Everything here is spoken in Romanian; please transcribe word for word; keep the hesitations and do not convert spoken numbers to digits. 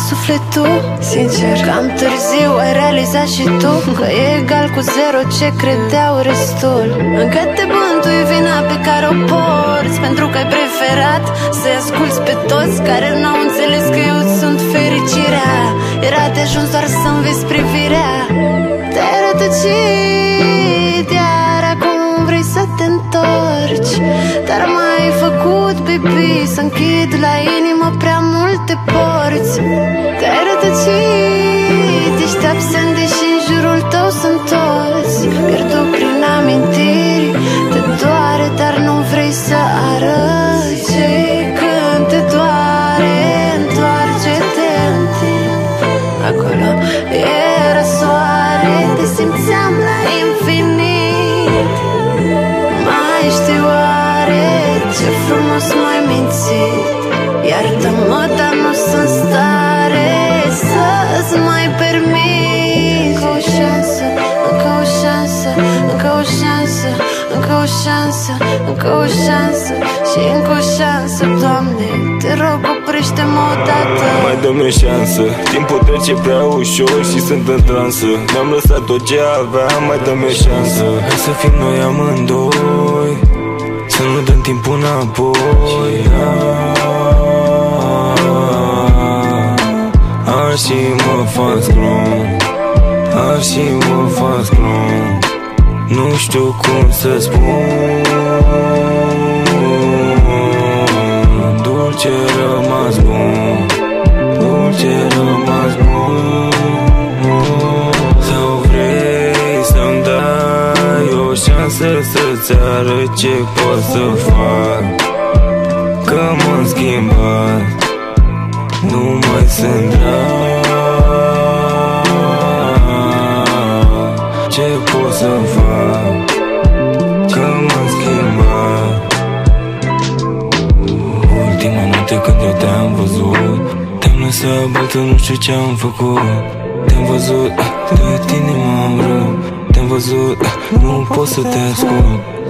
sufletul. Sincer, cam târziu ai realizat și tu că e egal cu zero ce credeau restul. Încă te bântui vina pe care o porți, pentru că ai preferat să-i asculți pe toți care n-au înțeles că eu sunt fericirea. Era de ajuns doar să-mi vezi privirea. Te-ai rătăcit, iar acum vrei să te întorci. Dar m-ai făcut, baby, să închid la inimă prea multe porți. Te-ai rătăcit, ești absent, deși în jurul tău sunt toți. Pierdut prin amintiri, te doare, dar nu vrei să arăți. Și când te doare, întoarce-te în timp. Acolo era soare, te simțeam la infinit. Mai știu oare ce frumos m-ai mințit. Iartă-mă, dar nu sunt stare să-ți mai permit. Încă o șansă, încă o șansă, încă o șansă, încă o șansă, încă o șansă și încă o șansă, Doamne, te rog, oprește-mă odată. Mai dă-mi o șansă, timpul trece prea ușor și sunt în transă. Mi-am lăsat tot ce aveam, mai dă-mi o șansă. Hai să fim noi amândoi, să nu dăm timpul înapoi. Așa mă fac scrum, așa mă fac scrum. Nu știu cum să spun. Dulce rămas bun, dulce rămas bun. Sau vrei să-mi dai o șansă să-ți arăt ce pot să fac? Că m-am schimbat, nu mai sunt drag. Ce pot să fac? Că m-am schimbat. Ultima noapte când eu te-am văzut, te-am lăsat baltă, nu știu ce-am făcut. Te-am văzut, de tine m-am rău. Te-am văzut, nu pot să te ascult.